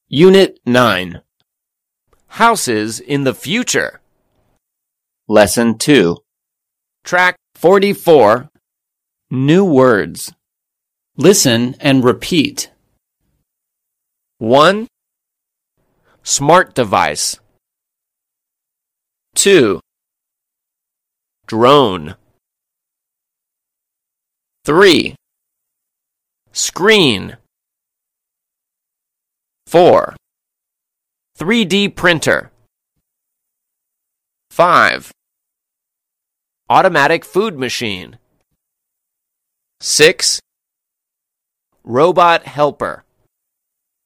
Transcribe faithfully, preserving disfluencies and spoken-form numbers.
Unit nine. Houses in the future. Lesson two. Track forty-four. New words. Listen and repeat. one. Smart device. two. Drone. three. Screen. four. three D printer. five. Automatic food machine. six. Robot helper.